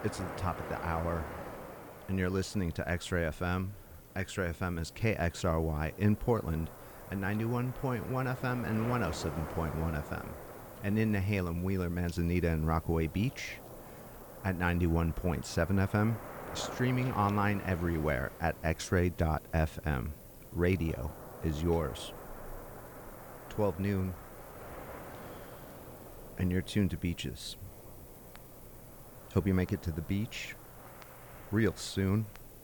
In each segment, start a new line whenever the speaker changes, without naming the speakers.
It's the top of the hour, and you're listening to X-Ray FM. X-Ray FM is KXRY in Portland at 91.1 FM and 107.1 FM. And in Nehalem, Wheeler, Manzanita, and Rockaway Beach at 91.7 FM. Streaming online everywhere at xray.fm. Radio is yours. 12 noon, and you're tuned to Beaches. Hope you make it to the beach real soon.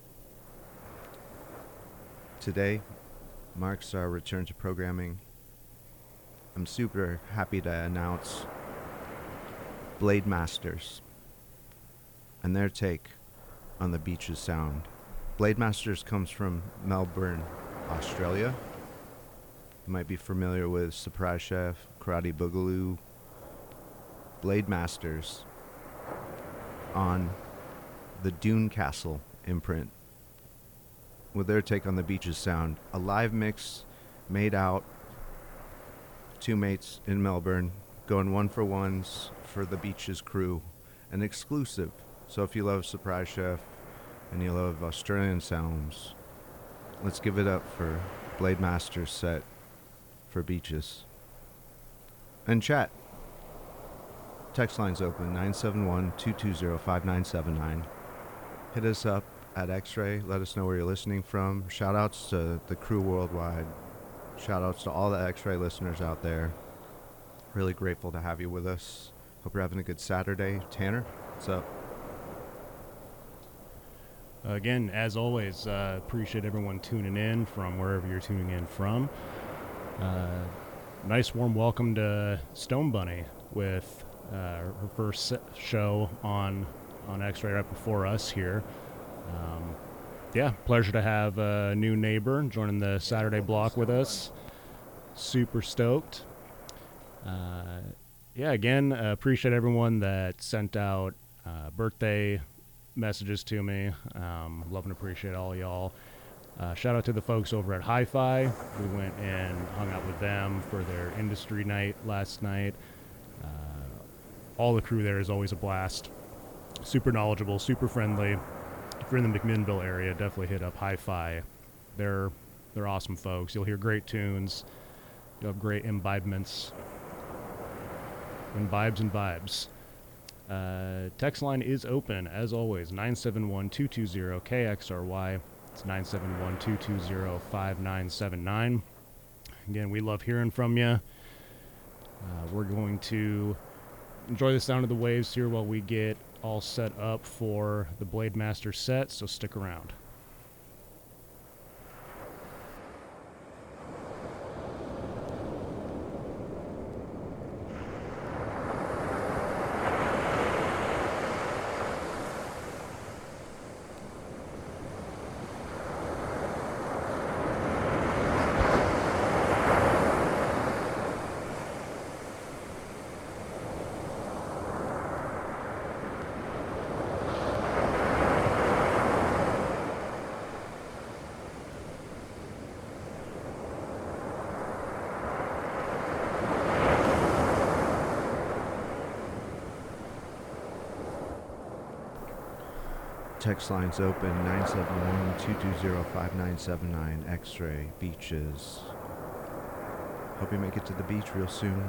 Today marks our return to programming. I'm super happy to announce Blade Masters and their take on the Beaches sound. Blade Masters comes from Melbourne, Australia. You might be familiar with Surprise Chef, Karate Boogaloo. Blade Masters on the Dune Castle imprint with their take on the Beaches sound. A live mix made out, two mates in Melbourne, going one for ones for the Beaches crew, an exclusive. So if you love Surprise Chef and you love Australian sounds, let's give it up for Blade Masters set for Beaches. And chat. Text line's open, 971-220-5979. Hit us up at X-Ray. Let us know where you're listening from. Shout-outs to the crew worldwide. Shout-outs to all the X-Ray listeners out there. Really grateful to have you with us. Hope you're having a good Saturday. Tanner, what's up?
Again, as always, appreciate everyone tuning in from wherever you're tuning in from. Nice warm welcome to Stone Bunny with her first show on X-Ray right before us here. Pleasure to have a new neighbor joining the Saturday block with us. Super stoked. Again, appreciate everyone that sent out birthday messages to me. Love and appreciate all y'all. Shout out to the folks over at Hi-Fi. We went and hung out with them for their industry night last night. All the crew there is always a blast. Super knowledgeable, super friendly. If you're in the McMinnville area, definitely hit up Hi-Fi. They're awesome folks. You'll hear great tunes. You'll have great imbibements. Imbibes and vibes. Text line is open, as always, 971-220-KXRY. It's 971-220-5979. Again, we love hearing from you. We're going to enjoy the sound of the waves here while we get all set up for the Blade Master set, so stick around.
Text lines open, 971-220-5979, X-Ray, Beaches. Hope you make it to the beach real soon.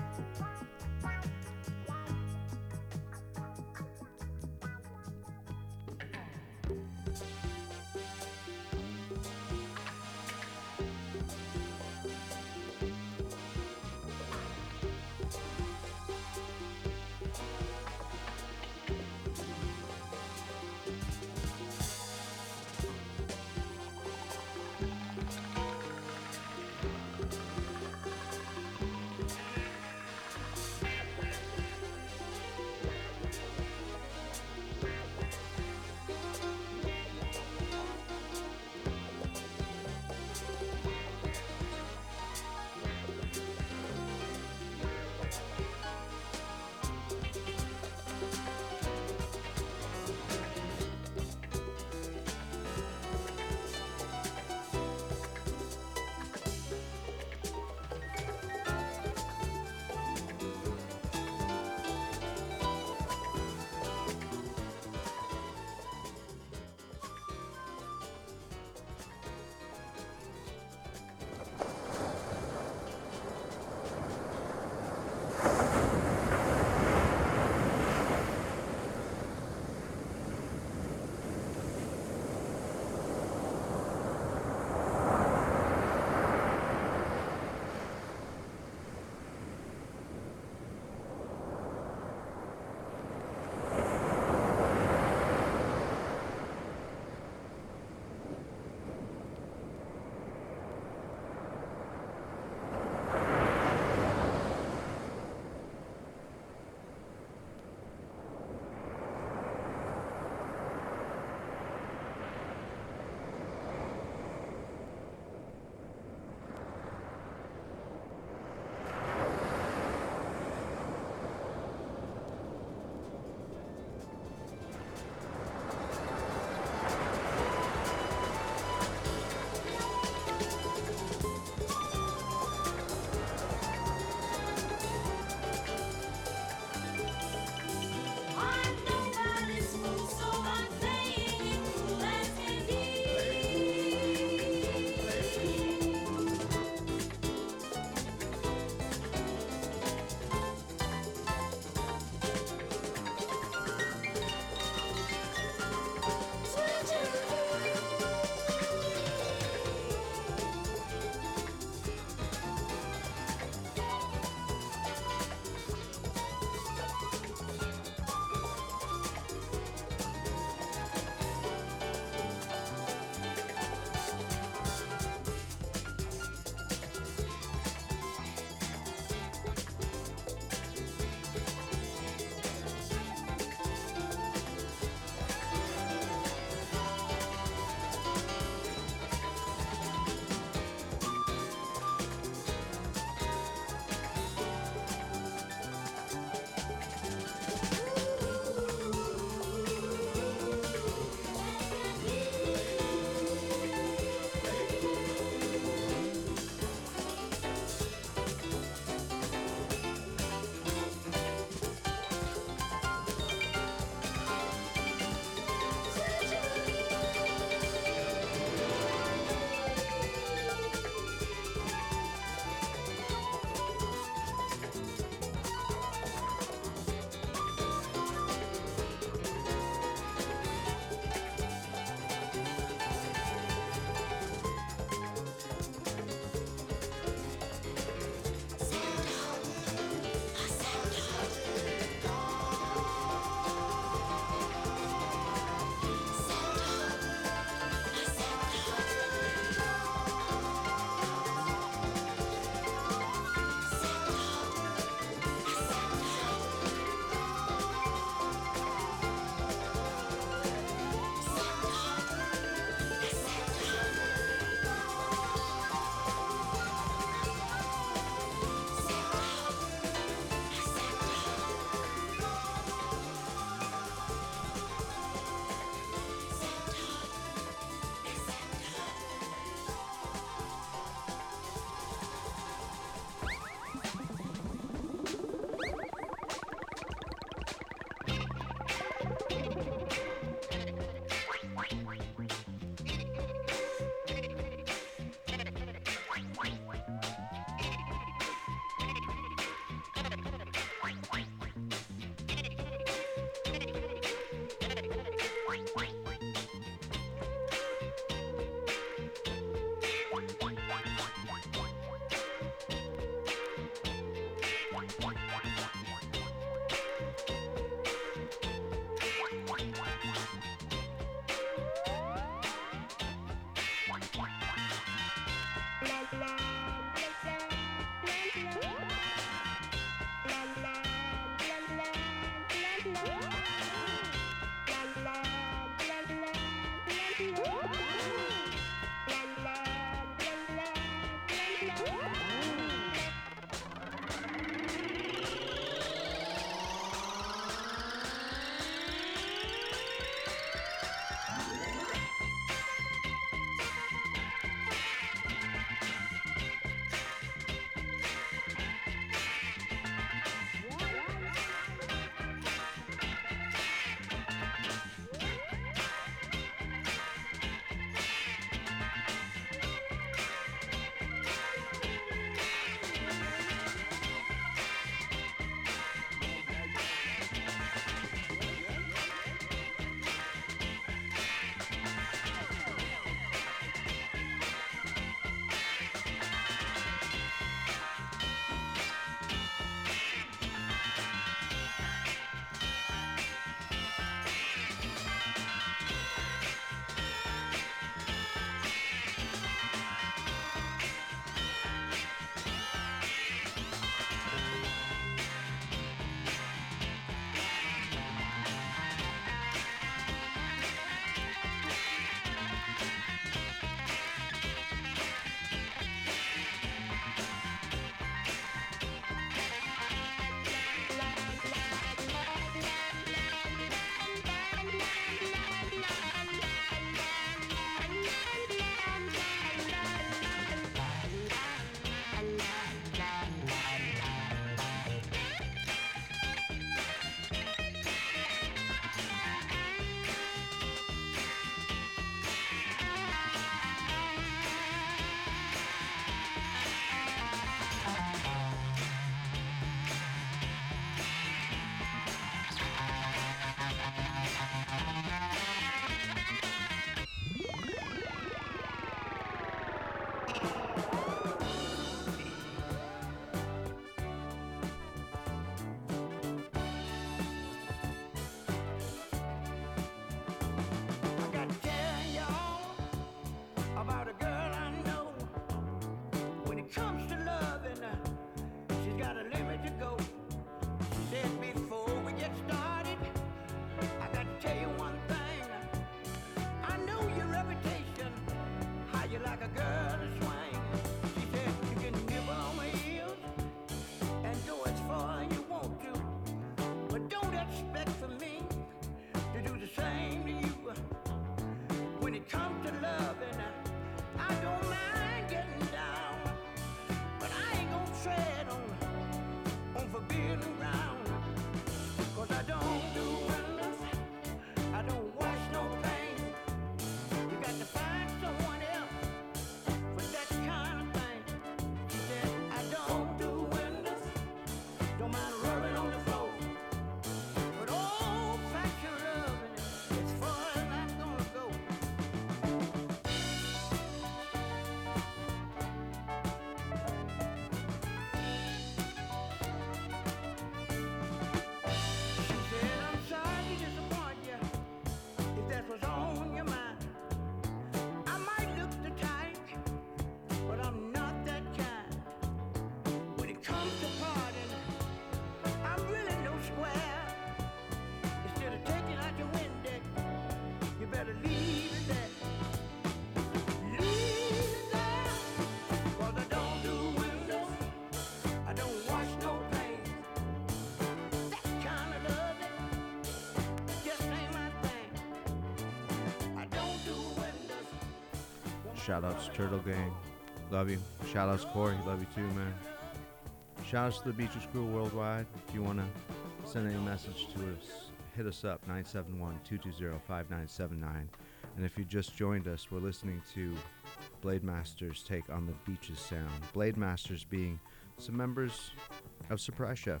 Shout outs Turtle Gang. Love you. Shout outs Corey. Love you too, man. Shout outs to the Beaches Crew worldwide. If you want to send any message to us, hit us up 971-220-5979. And if you just joined us, we're listening to Blade Masters' take on the Beaches sound. Blade Masters being some members of Surprise Chef.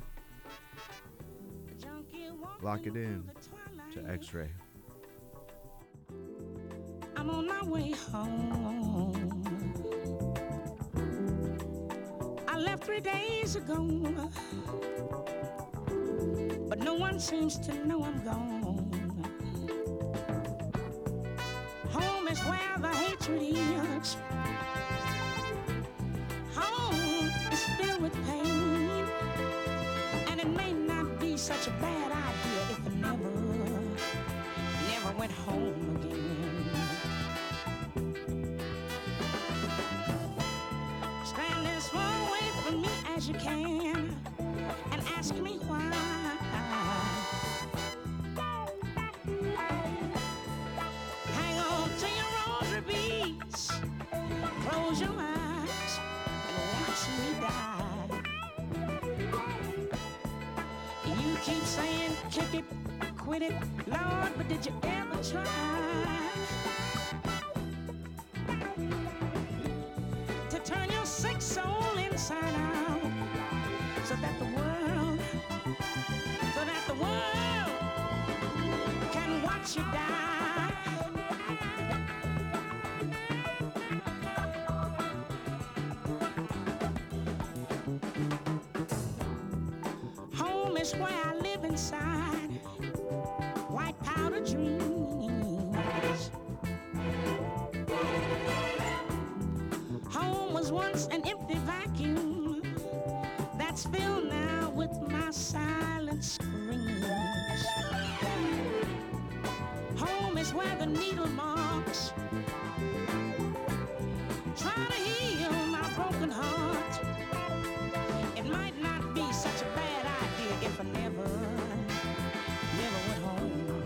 Lock it in to X-Ray.
I'm on my way home. I left 3 days ago, but no one seems to know I'm gone. Home is where the hatred is. Home is filled with pain, and it may not be such a bad idea if I never went home again. Stand as far away from me as you can and ask me why. Hang on to your rosary beads, close your eyes and watch me die. You keep saying kick it, quit it, Lord, but did you ever try to turn your sick soul inside out so that the world can watch you die? Home is where I live inside white powder dreams. Home was once an empty vacuum that's filled now with my silent screams. Home is where the needle marks try to heal my broken heart. It might not be such a bad idea if I never went home.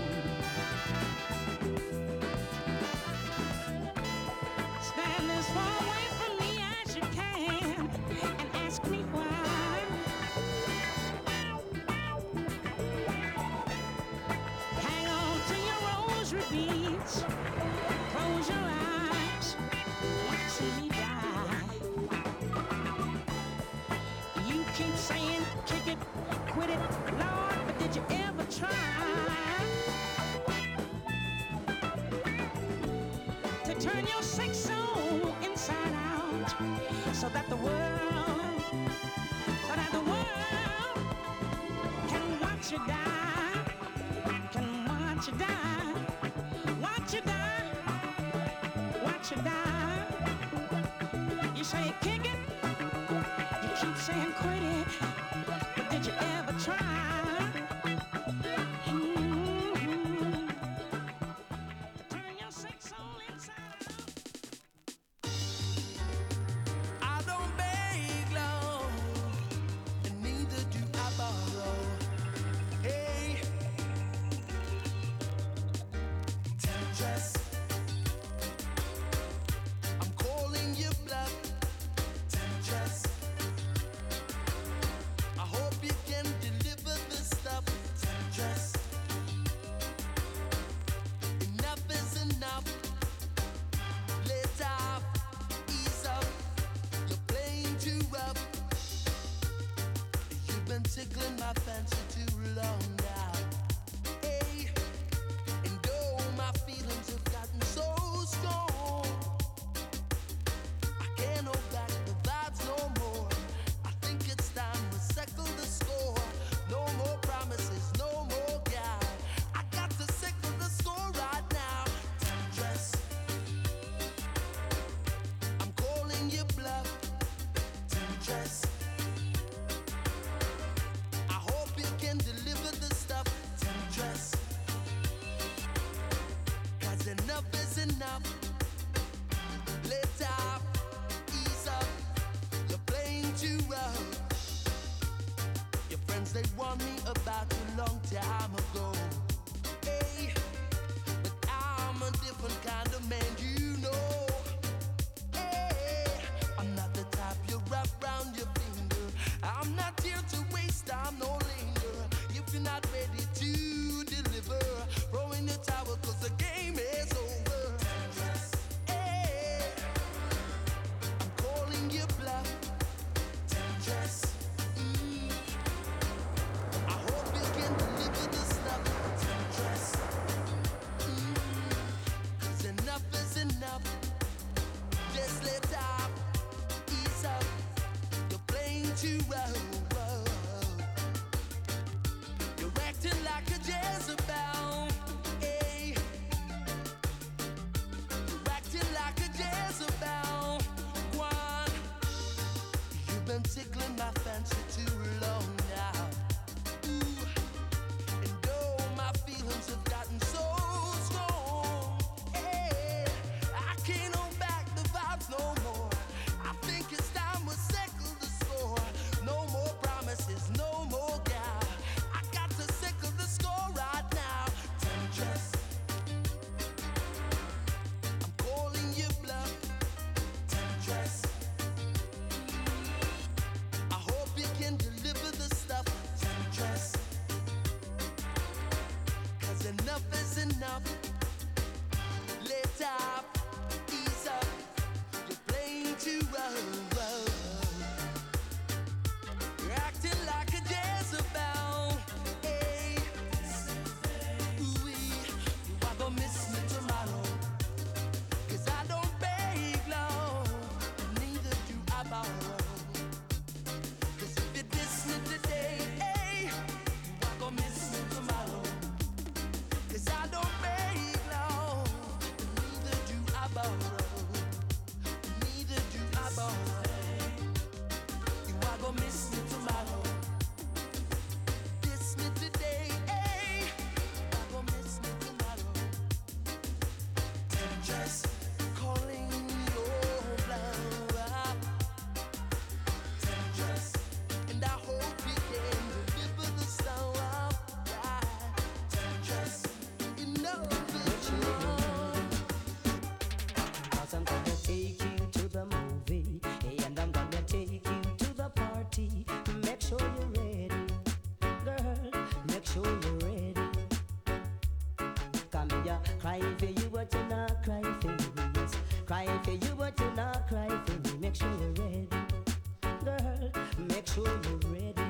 Stand as far away from me as you can and ask me why. Hang on to your rosary beads, close your eyes, watch me die. You keep saying kick it, quit it, Lord, but did you ever try to turn your sick soul inside out so that the world can watch you die, can watch you die, watch you die, watch you die. You say kick it, you keep saying quit it, but did you ever try? Turn your sick soul inside out.
I don't beg love, and neither do I borrow. Hey, temptress, I'm calling you bluff. Temptress, I hope you can deliver the stuff. Temptress, enough is enough. Let off, ease up. You're playing too rough. You've been tickling my fancy too long now. Hey, and though my feelings have gotten so strong, I can't hold back the vibes no more. I think it's time to settle the score. No more promises, no more guy. I got to settle the score right now. Temptress, I'm calling you bluff. Temptress, I hope you can deliver the stuff. Temptress, 'cause enough is enough. Let up, ease up. You're playing too rough. Your friends, they warned me about you a long time ago. Hey, but I'm a different kind of man, you know. dare to waste time no longer. If you're not ready to deliver, throw in the towel 'cause the game is over. Hey, I'm calling you bluff. Temptress. I hope you can deliver the stuff. Temptress. 'Cause enough is enough. Just let up, ease up. You're playing too well. You're acting like a Jezebel. Hey. You're acting like a Jezebel. One. You've been tickling my fancy too long now. Ooh. And though my feelings have gotten so strong, hey, I can't hold back the vibes no more. I think it's time we settle the score. No more promises, no more gal. I got to settle the score right now. Temptress. I'm calling you bluff. Temptress. I hope you can deliver the stuff. Temptress. 'Cause enough is enough. Let up, ease up. You're playing too well. You're acting like a Jezebel. Hey. Ooh-wee. You are gonna miss me tomorrow. 'Cause I don't beg low. Neither do I borrow. 'Cause if you diss me today, hey, you are gonna miss me tomorrow. 'Cause I don't beg low. Neither do I borrow. Neither do I borrow. You are gonna miss me tomorrow. Diss me today, hey. You are gonna miss me tomorrow. Temptress, calling your bluff. Temptress, and I hope you can deliver the stuff. Temptress, you know it's wrong.
Cause I'm gonna take you to the movie, and I'm gonna take you to the party. Make sure you're ready, girl. Make sure you're ready. Come here, cry for you, but you're not cry for me. Yes, cry for you, but you're not cry for me. Make sure you're ready, girl. Make sure you're ready.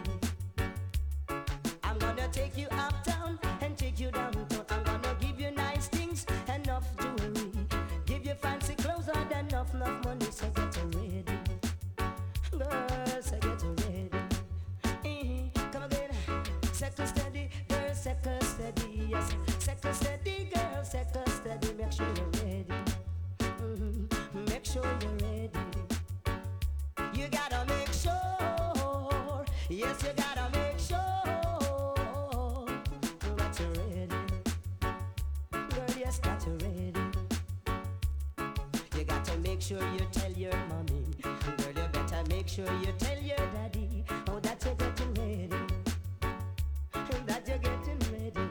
I'm gonna take you uptown and take you downtown. I'm gonna give you nice things, enough jewelry. Give you fancy clothes and enough money. So get ready, girl. So get ready. Come again. Second steady, girl. Second steady, yes. Second steady, girl. Second steady. Make sure you're ready. Make sure you're ready. You gotta make sure. Yes, you gotta make sure that you're ready. Girl, yes, that you're ready. You got to make sure you tell your mommy. Girl, you better make sure you tell your daddy. Oh, that you're getting ready. That you're getting ready.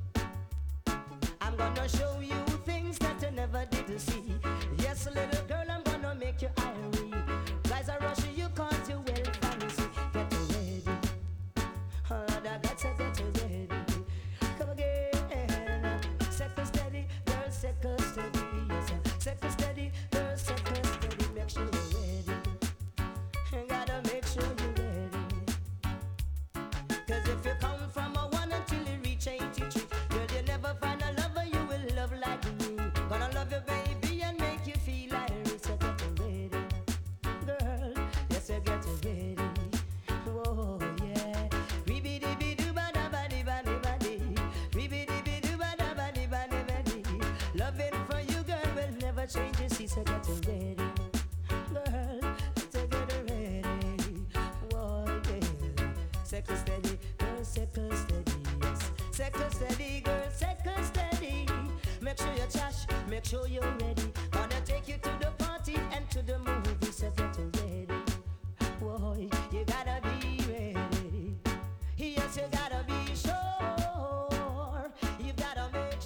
I'm gonna show you things that you never did to see. Yes, little girl, I'm gonna make you irie. Guys are rushing you cause you will fancy. Get ready. Oh, that got to get ready. Come again. Second steady, girl, second steady. Yes, second steady, girl, second steady. Make sure you're ready. Gotta make sure you're ready. 'Cause if you come from a 1 until you reach 83, girl, you never find a lover you will love like me. Gonna love you, baby, and make you feel like this. So get ready, girl. Yes, you get ready. Whoa, yeah. Ribidi-bidi-doo-ba-da-ba-di-ba-di-ba-di. Ribidi-bidi-doo-ba-da-ba-di-ba-di-ba-di. Loving for you, girl, will never change. You see, so get ready, girl. So get ready. Whoa, yeah. Second steady, girl, second steady, yes. Second steady, girl, second steady. Make sure you trash, make sure you're ready. Gonna take you to the party and to the movie, so get ready. Whoa, you gotta be ready. Yes, you gotta be sure. You gotta make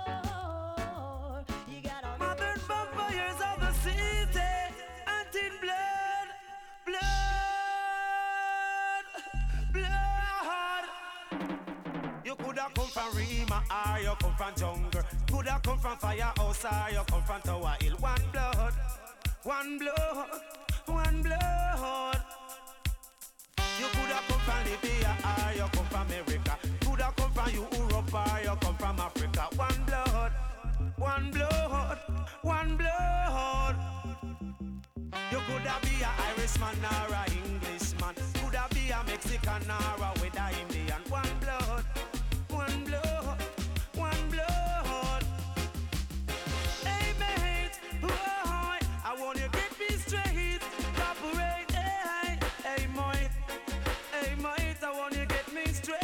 sure. You gotta make
Modern
sure.
vampires of the city, hunting blood, blood.
blood. You coulda come from Rima or you come from jungle. Coulda come from firehouse or you come from Tower Hill. One blood, one blood, one blood. You coulda come from Libya or you come from America. Coulda come from Europe or you come from Africa. One blood, one blood, one blood. You coulda be a Irishman or a Englishman. Coulda be a Mexican or a with a Indian. One blood, one blood, one blood. Hey mate, boy, I want you get me straight. Cooperate, hey, hey mate, I want you get me straight.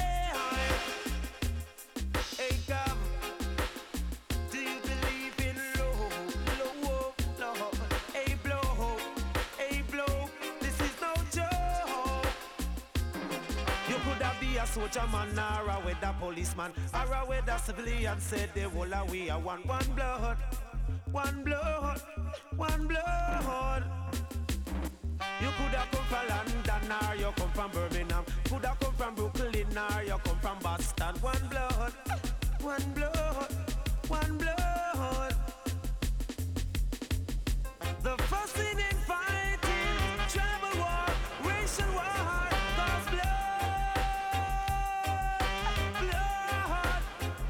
Hey come, do you believe in love, love? Hey blow, this is no joke. You coulda be a soldier man or a weather policeman or a weather civilian. Said they will away a one blood, one blood, one blood. You coulda come from London or you come from Birmingham. Coulda come from Brooklyn or you come from Boston. One blood, one blood, one blood. The fussing and fighting, tribal war, racial war, cause blood.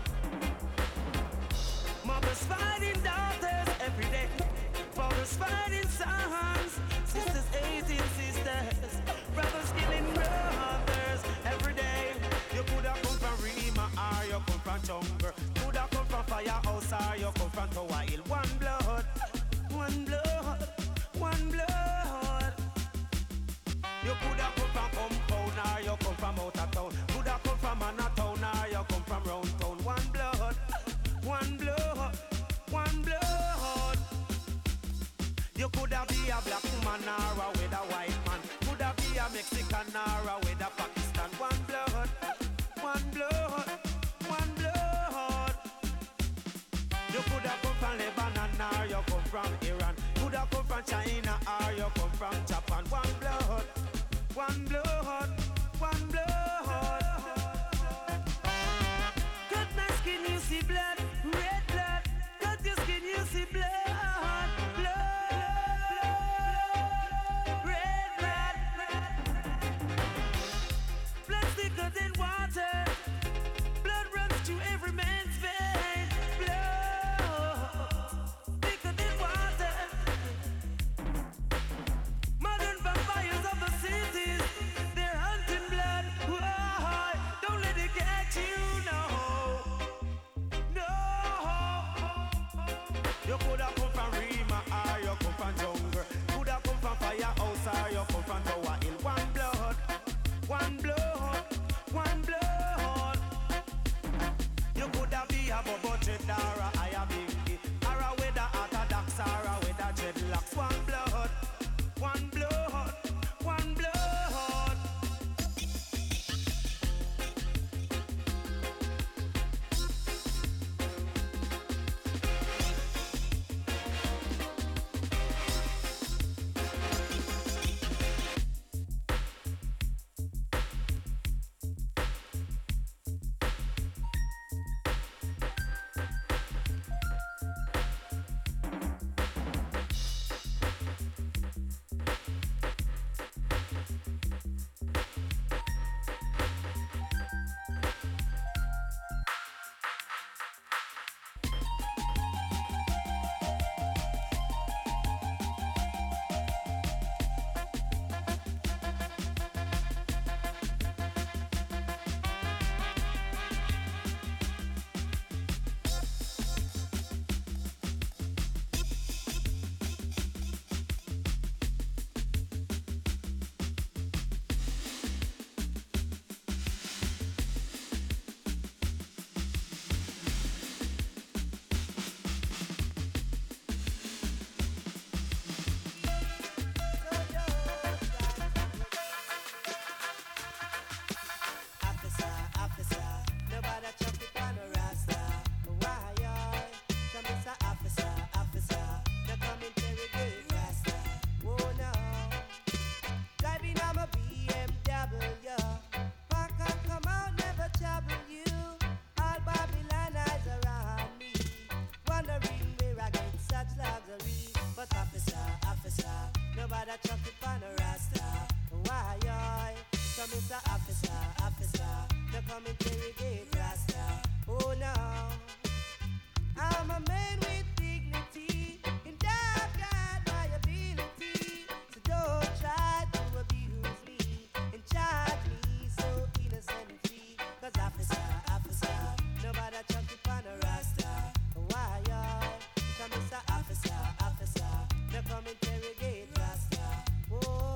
Mothers fighting daughters every day. Fathers fighting sons. Sisters hating sisters. Brothers killing brothers every day. You coulda come from Rima or you come from jungle. Coulda come from firehouse or you come from Tower Hill. One blood, one blood, one blood. You coulda come from compound or you come from out of town. Coulda come from Manhattan or you come from round town. One blood, one blood, one blood. You coulda be a black man or a with a white man. Coulda be a Mexican or a with a Pakistan. One blood, one blood, one blood. You coulda come from Lebanon or you come from Iran. Coulda come from China or you come from Japan. One blood, one blood, one blood. Cut my skin, you see blood, red blood. Cut your skin, you see blood.
officer, no come interrogate Rasta. Oh no, I'm a man with dignity, and I've got my ability. So don't try to abuse me and charge me so innocently. 'Cause officer, nobody chuck it on a Rasta. Why, so Mr. Officer, no come interrogate Rasta. Oh,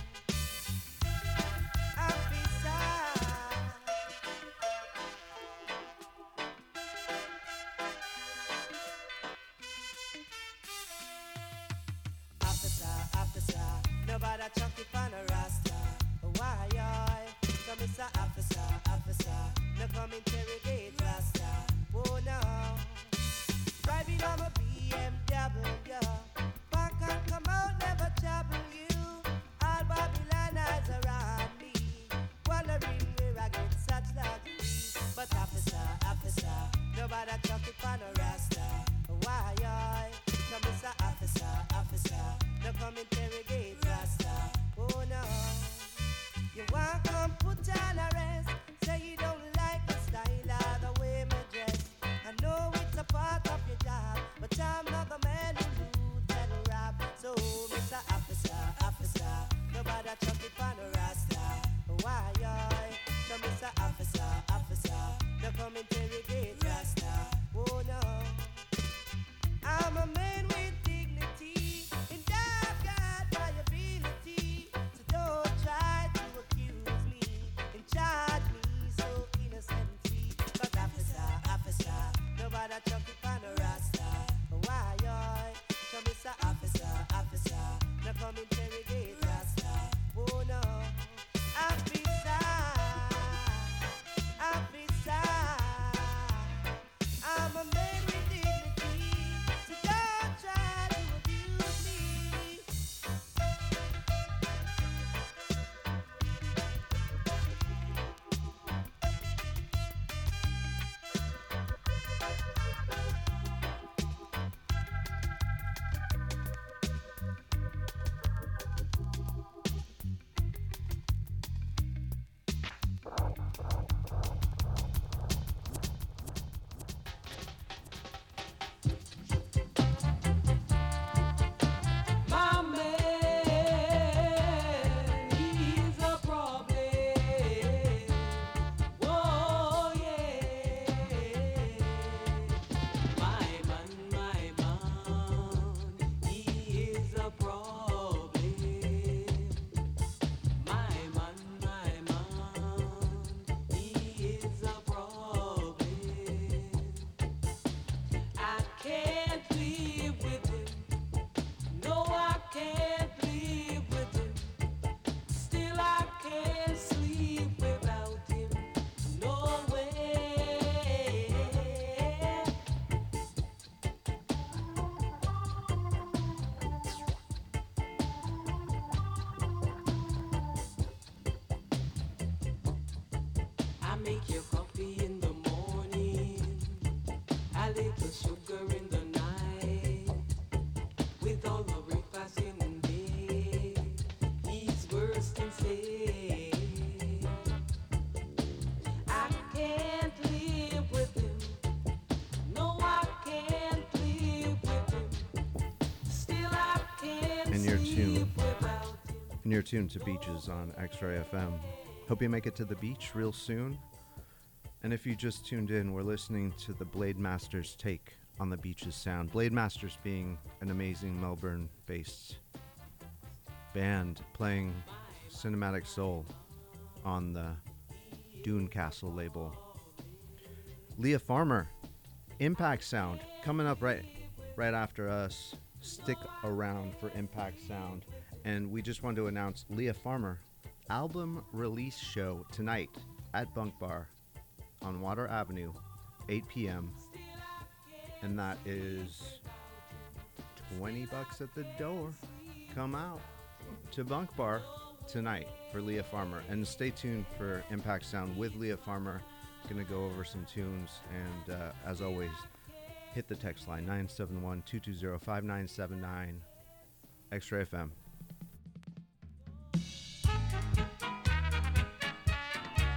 officer, nobody chuck it on a Rasta. Why, so Mr. Officer, no come interrogate Rasta. Oh no, driving on a BMW, back and come out, never trouble you. All Babylon eyes around me, wondering where I get such luxury. But officer, nobody chuck it on a Rasta. Why, so Mr. Officer, no come interrogate Rasta. Oh no, you want come put on arrest, say you don't like the style or the way me dress. I know it's a part of your job, but I'm not the man who loots and rob. So Mr. Officer, nobody chuck it on a Rasta. Why, so Mr. Officer, no come interrogate Rasta. Oh no, I'm a man with dignity, and I've got my ability. So don't try to accuse me and charge me so innocently. But officer, nobody chuck it on a Rasta. Why, so Mr. Officer, no come interrogate Rasta. Oh no, officer, I'm a man with dignity, so don't try to abuse me.
My man, he's a problem. Oh yeah, my man, he is a problem. My man, he is a problem. I can't live with him. No, I can't live with him. Still, I can't sleep without him. No way. I make your coffee in the morning, a little sugar in the night. With all the breakfast in bed, he's worse than say. I can't live with him. No, I can't live with him. Still, I can't
And you're
sleep
tuned.
without him.
And you're tuned to Beaches on X-Ray FM. Hope you make it to the beach real soon. And if you just tuned in, we're listening to the Blade Masters take on the Beaches sound. Blade Masters being an amazing Melbourne-based band playing cinematic soul on the Dune Castle label. Leah Farmer, Impact Sound, coming up right after us. Stick around for Impact Sound. And we just wanted to announce Leah Farmer album release show tonight at Bunk Bar on Water Avenue, 8 p.m. And that is $20 at the door. Come out to Bunk Bar tonight for Leah Farmer. And stay tuned for Impact Sound with Leah Farmer. Gonna go over some tunes. And as always, hit the text line 971-220-5979. X-Ray FM.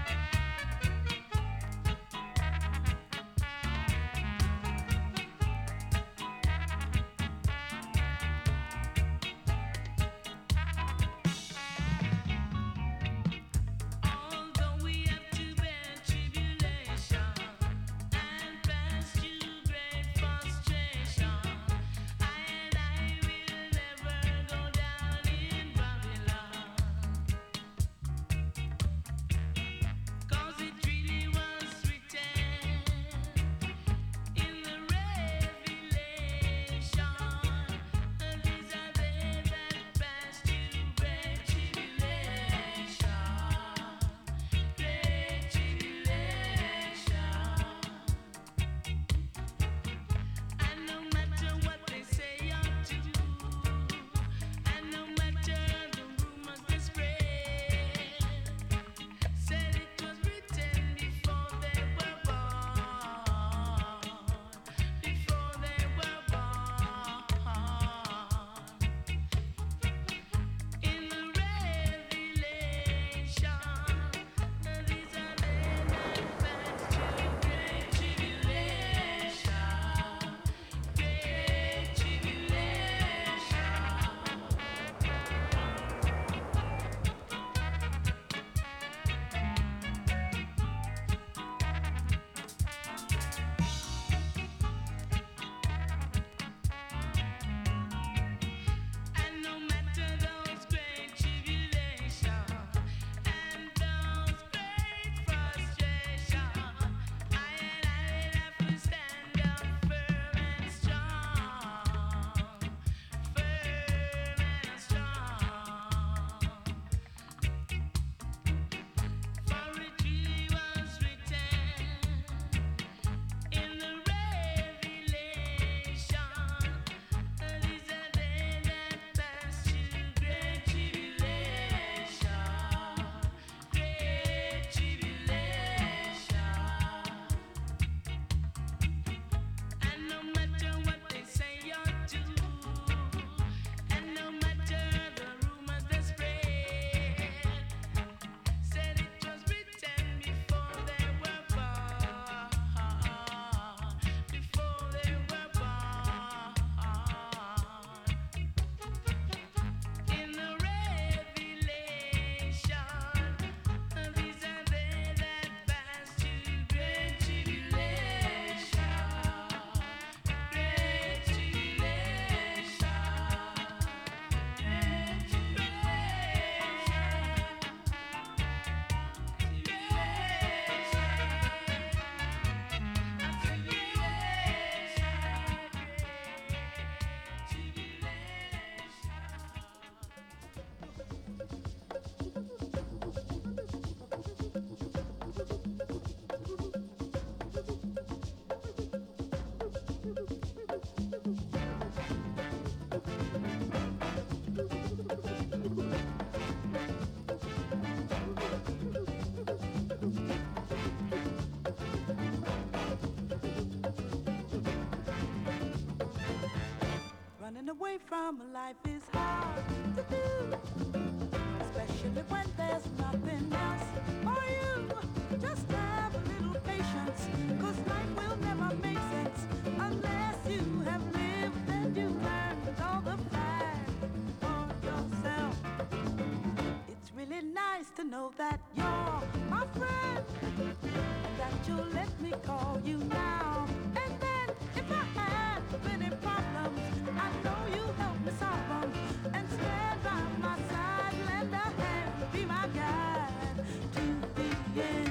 away from life is hard to do, especially when there's nothing else for you. Just have a little patience, 'cause life will never make sense unless you have lived and you learned all the facts for yourself. It's really nice to know that you're my friend, and that you'll let me call you now and then. If I have any problems, I know you'll help me solve them and stand by my side, lend a hand, be my guide to the end.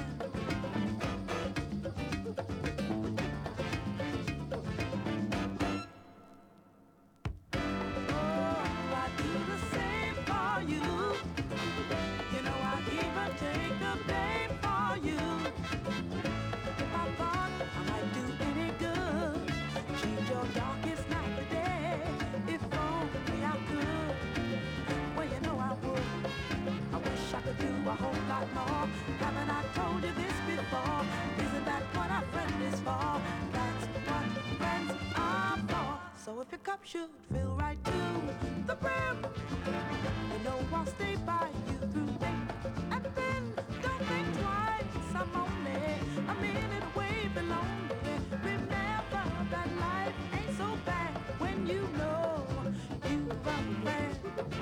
Oh, I do the same for you. You know I even take the blame for you. If I thought I might do any good, change your darkest night to day. If only I could, well you know I would. I wish I could do a whole lot more. Haven't I told you this before? Isn't that what a friend is for? That's what friends are for. So if your cup should fill right to the brim, you know I'll stay by you through thick and thin. Don't think twice, I'm only a minute away from lonely. Remember that life ain't so bad when you know you've a friend.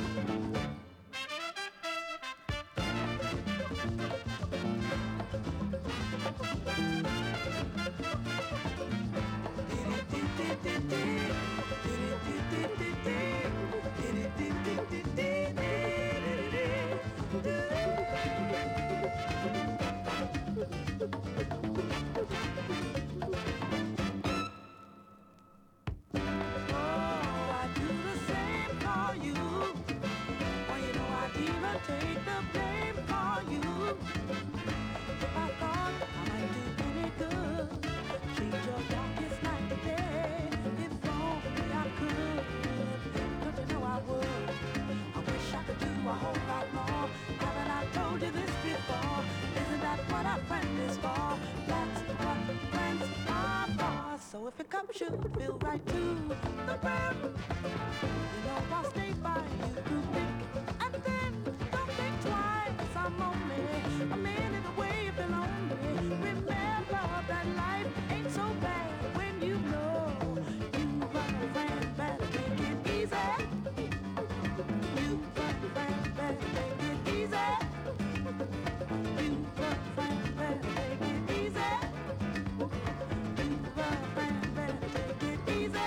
I do the same for you. Well, you know I even take the blame for you. If I thought I might do any good, change your darkest night to day. If only I could, don't you know I would? I wish I could do a whole lot more. Haven't I told you this before? Isn't that what a friend is for? That's what friends are for. So if your cup should fill right to the brim, you know I'll stay by you through thick and thin. Don't think twice, I'm only a minute away if you're lonely. Remember that life ain't so bad when you know you've got a friend. Better take it easy. You've got a friend. Better take it easy. You've got a friend. Better take it easy. You've got a friend. Better take it easy.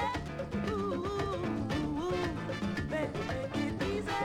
Ooh, better take it easy.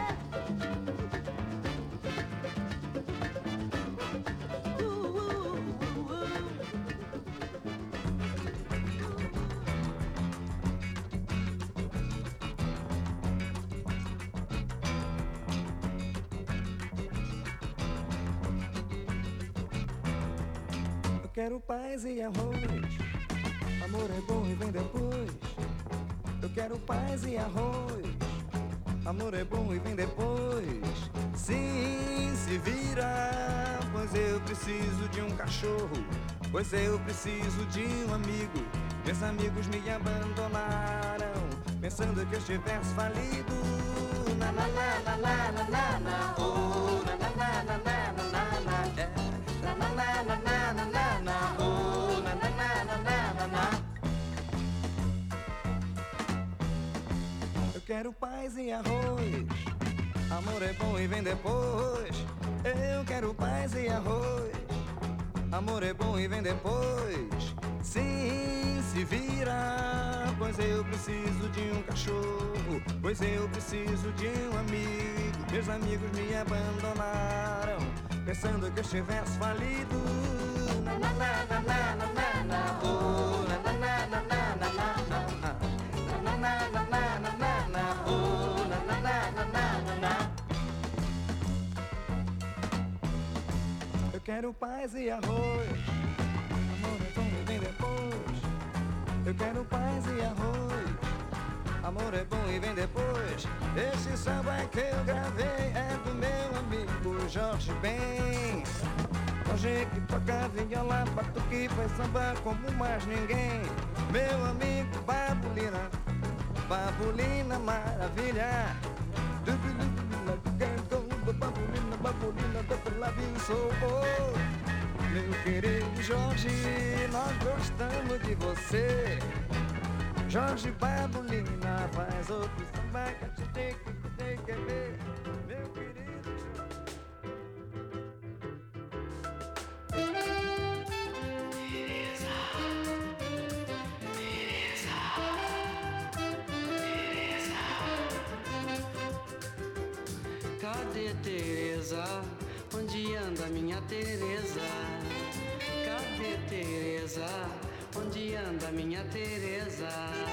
Eu quero paz e arroz. Amor é bom e vem depois. Eu quero paz e arroz. Amor é bom e vem depois. Sim, se vira, pois eu preciso de um cachorro. Pois eu preciso de um amigo. Meus amigos me abandonaram, pensando que eu estivesse falido. Na na na na na na na na. Oh, na na na na na na na na. É. Na na na na na na na na. Oh, na na na na na na na. Eu quero paz e arroz. Amor é bom e vem depois. Eu quero paz e arroz. Amor é bom e vem depois. Sim, se vira, pois eu preciso de um cachorro. Pois eu preciso de um amigo. Meus amigos me abandonaram, pensando que eu estivesse falido. Na na na na na na na na. Oh, na na na na na na na na. Na na na na na na na. Oh, na na na na na na na. Eu quero paz e arroz. Amor é bom e vem depois. Eu quero paz e arroz. Amor é bom e vem depois. Esse samba que eu gravei é do meu amigo Jorge Ben. Jorge que toca viola, batuque, faz samba como mais ninguém. Meu amigo Babulina, Babulina maravilha. Babulina, babulina, double love you so. Meu querido Jorge, nós gostamos de você. Jorge Babulina faz outro samba que a gente tem que ver. Meu querido
Cadê Teresa? Onde anda minha Teresa? Cadê Teresa? Onde anda minha Teresa?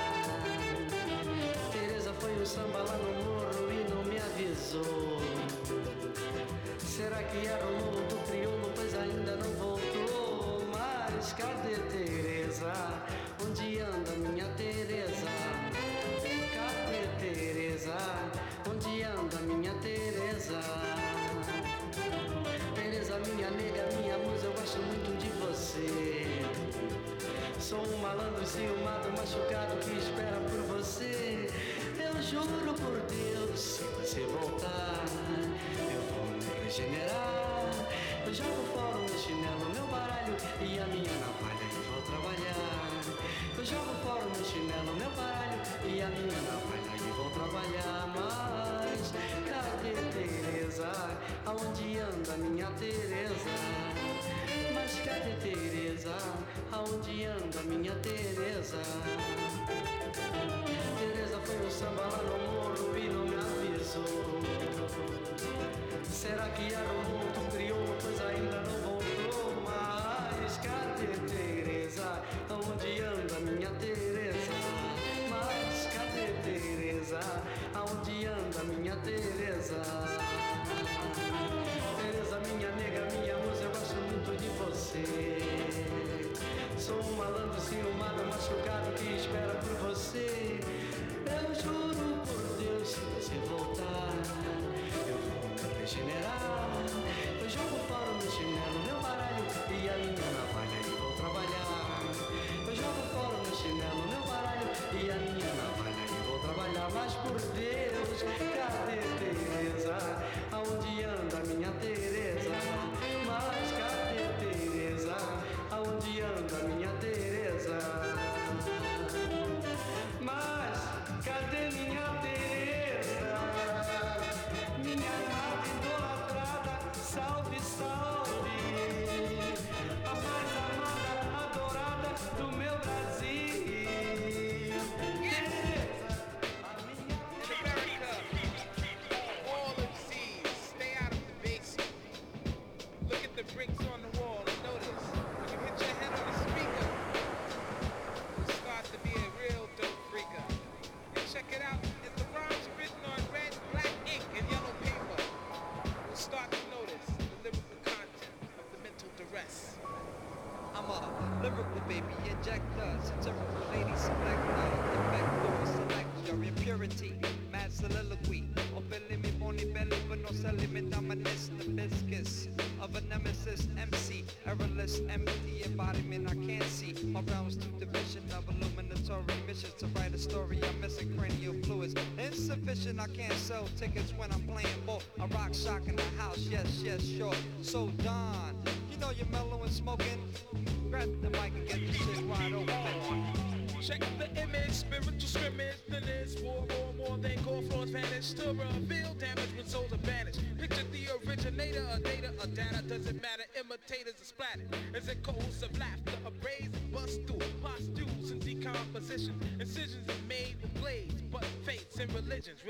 Teresa foi um samba lá no morro e não me avisou. Será que era o morro do crioulo, pois ainda não voltou? Mas cadê Teresa? Onde anda minha Teresa? Cadê Teresa? Onde anda minha Teresa? Teresa, minha nega, minha musa, eu gosto muito de você. Sou um malandro ciumado, machucado que espera por você. Eu juro por Deus, se você voltar, eu vou me regenerar. Eu jogo fora o meu chinelo, meu baralho e a minha navalha e vou trabalhar. Eu jogo fora o meu chinelo, meu baralho e a minha navalha e vou trabalhar. Mas cadê Teresa? Aonde anda minha Teresa? Mas cadê Teresa? Aonde anda minha Teresa? Teresa foi um samba lá no morro e não me avisou. Será que era o mundo crioulo, pois ainda não voltou? Mas cadê Teresa? Aonde anda minha Teresa? Mas cadê Teresa? Aonde anda minha Teresa? Teresa, minha nega, minha musa, eu gosto muito de você. Sou um malandro ciumado, machucado que espera por você. Eu juro por Deus, se você voltar, eu vou me regenerar. Eu jogo fora o meu chinelo, meu baralho e a minha navalha e vou trabalhar. Eu jogo fora o meu chinelo, meu baralho e a minha navalha e vou trabalhar. Mas por Deus, cadê Teresa? Aonde anda minha Teresa? Mas cadê Teresa? Aonde anda minha Teresa? Mas cadê minha Teresa? Minha amada idolatrada, salve, salve. A mais amada, adorada do meu Brasil. Teresa, a minha
America, all MCs, stay out of the basement. Look at the bricks on the wall and notice, when you hit your head on the speaker, you'll start to be a real dope freaker. And check it out, as the rhymes written on red, black ink, and yellow paper, you'll start to notice the lyrical content of the mental duress.
I'm a lyrical baby injector, satirical lady selector, defector, select your impurity, mad soliloquy, open me bony belly, but no selling dominance, the biscuits of a nemesis MC, errorless, empty embodiment I can't see. My realm's two division of illuminatory missions to write a story. I'm missing cranial fluids, insufficient. I can't sell tickets when I'm playing ball. I rock shock in the house, yes, yes, sure. So Don, you know you're mellow and smoking. Grab the mic and get the shit wide open.
Check the image, spiritual scrimmage, then it's more than core floors vanish to reveal damage when souls are banished. Picture the originator, a data, a data, doesn't matter, imitators are splattered. Is it codes of laughter, abrasive, bust through, pustules and decomposition. Incisions are made with blades, but faiths and religions,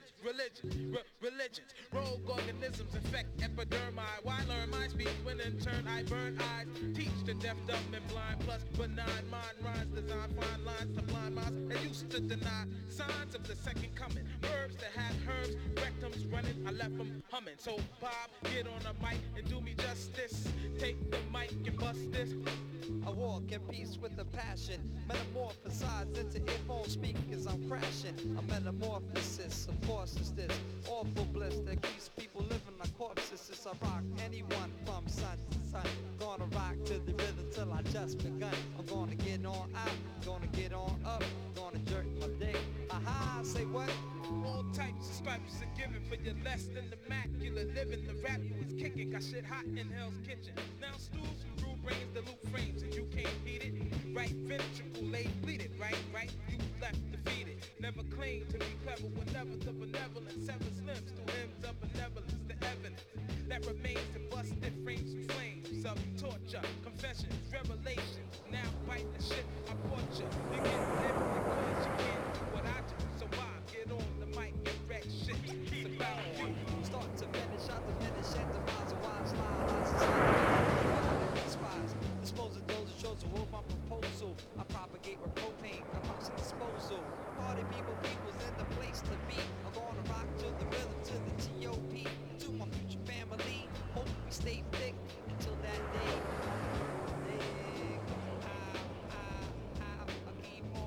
rogue organisms infect epidermi. Why learn my speech when in turn I burn eyes? Teach the deaf, dumb, and blind, plus benign mind rhymes, design fine lines to blind minds and used to deny signs of the second coming. Verbs that have herbs, rectums running, I left them humming. So Bob, get on the mic and do me justice. Take the mic and bust this.
I walk in peace with a passion, metamorphosize into earphone speakers, I'm crashing. A metamorphosis, of course, is this awful bliss that keeps people living like corpses. Since I rock anyone from sun to sun, gonna rock to the rhythm till I just begun. I'm gonna get on out, gonna get on up, gonna jerk my dick. Aha! what?
All types of stripes are given for your less than immaculate living. The rap you was kicking got shit hot in Hell's Kitchen. Now stools from through brains, the loop frames, and you can't beat it. Right ventricle laid bleeded, right? You left defeated. Never claimed to be clever whenever the benevolence severs limbs through hymns of benevolence. The evidence that remains to busted frames and flames of torture, confessions, revelations. Now bite the shit I bought you. You get living because you can't do what I do. So why get on the mic and wreck shit? It's about you.
Start to finish, out to finish, and the miles of wide slide, I society, spies. Dispose of those who chose to hold my proposal. I propagate with propane, I promise disposal. Party people's in the place to be. I'm gonna rock to the rhythm, to the T.O.P. And to my future family, hope we stay thick until that day. I keep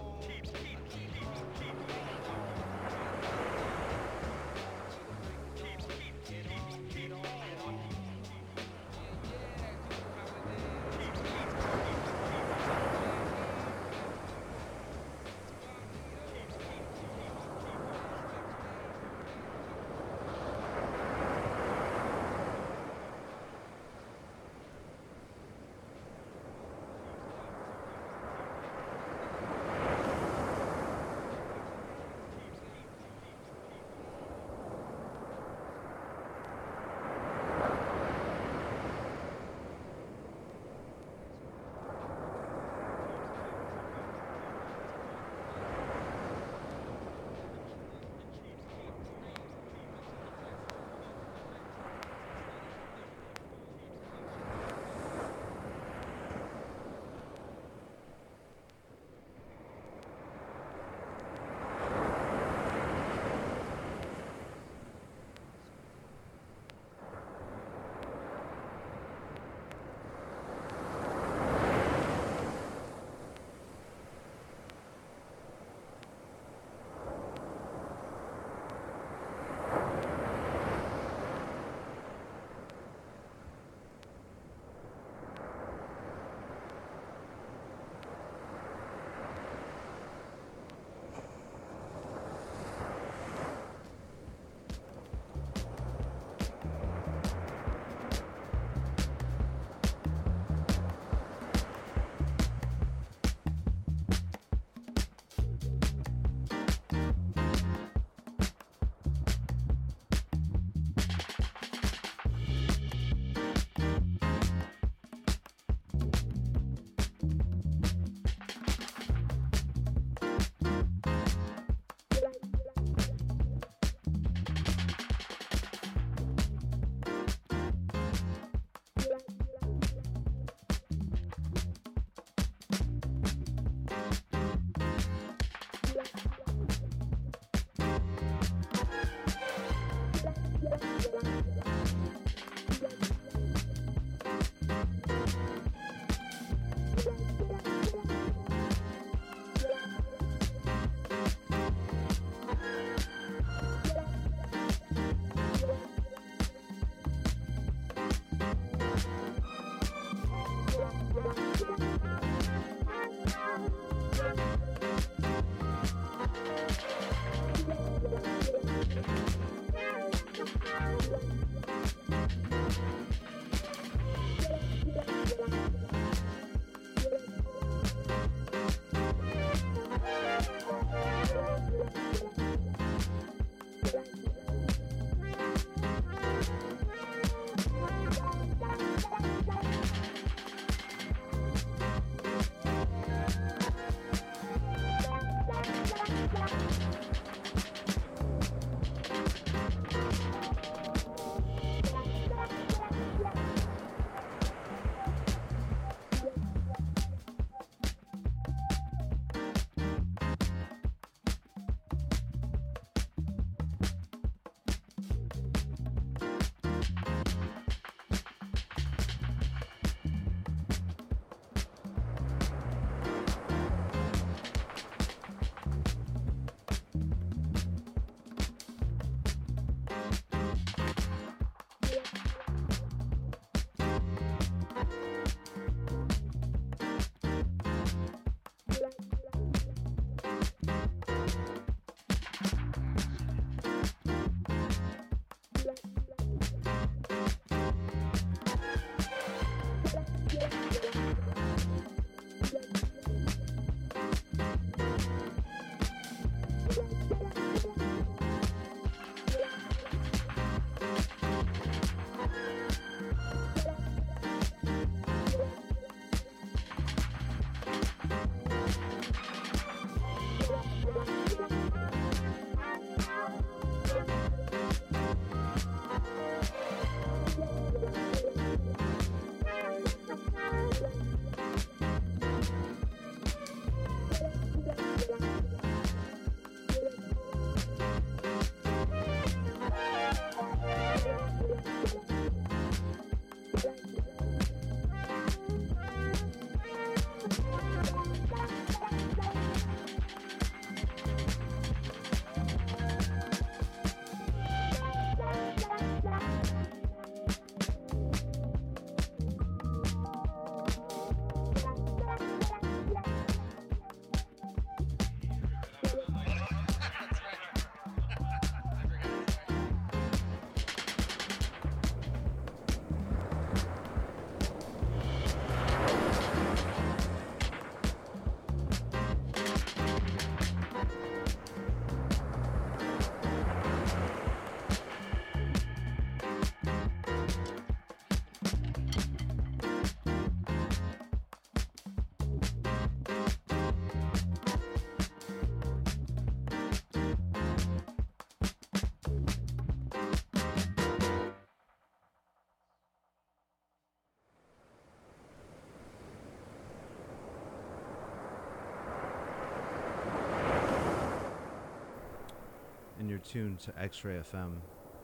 And you're tuned to X-Ray FM.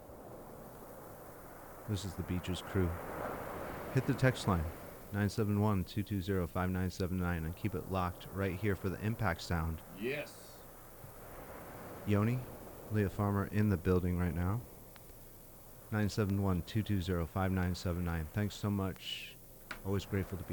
This is the Beaches Crew. Hit the text line, 971-220-5979, and keep it locked right here for the impact sound.
Yes.
Yoni, Leah Farmer in the building right now. 971-220-5979. Thanks so much. Always grateful to be